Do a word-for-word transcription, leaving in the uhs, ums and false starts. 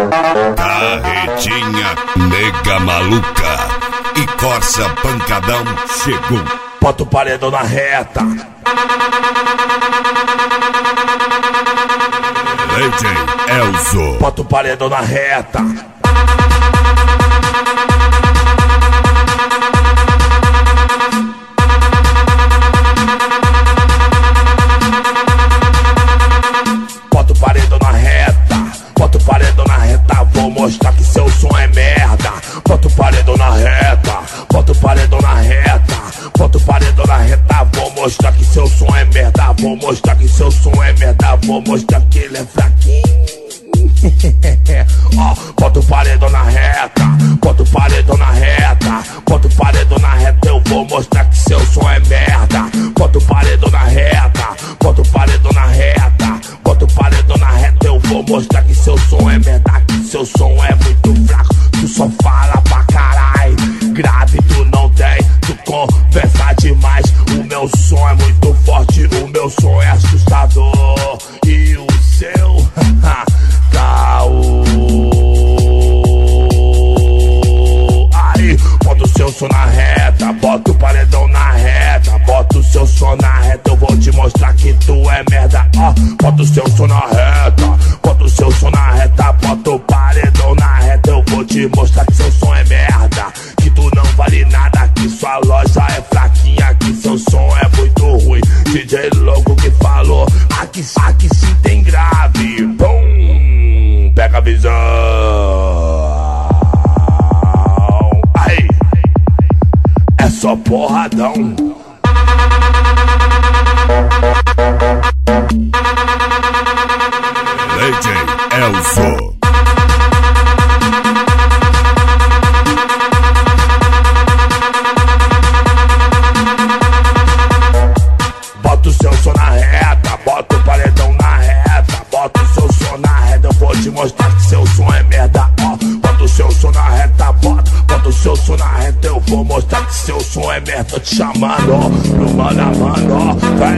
Carretinha Nega Maluca e Corsa Pancadão chegou. Bota o paredão na reta. D J Elzo. Bota o paredão na reta. Bota o paredão na reta. Bota o paredão na reta. Vou mostrar que seu som é merda. Bota o paredão na reta. Bota o paredão na reta. Bota o paredão na reta. Vou mostrar que seu som é merda. Vou mostrar que seu som é merda. Vou mostrar que ele é fraquinho. Ó, oh, bota o paredão na reta. Bota o paredão na reta. Bota o paredão na reta. Eu vou mostrar que seu som é merda. Bota o paredão na reta. Bota o paredão na reta. Bota o paredão na reta. Eu vou mostrar que seu som é merda. Que seu som é muito fraco. Tu só fala pra caralho. Grave tu não tem. Tu conversa demais. O meu som é muito forte. O meu som é assustador. E o seu caô. Aí, bota o seu som na reta. Bota o paredão na reta. Bota o seu som na reta. Eu vou te mostrar que tu é merda. Ó, bota o seu som na reta. Bota o seu som na reta. Bota o paredão na reta. Eu vou te mostrar que seu som é merda. Que tu não vale nada. Que sua loja é fraquinha. Que seu som é muito ruim. D J louco que falou. Aqui, aqui sim tem grave. Pum, pega a visão. Aí, é só porradão. D J Elzo. Bota o seu som na reta. Bota o paredão na reta. Bota o seu som na reta. Eu vou te mostrar que seu som é merda. Ó, bota o seu som na reta. Bota, bota o seu som na reta. Eu vou mostrar que seu som é merda. Tô te chamando, ó, no mano a mano, ó. Vai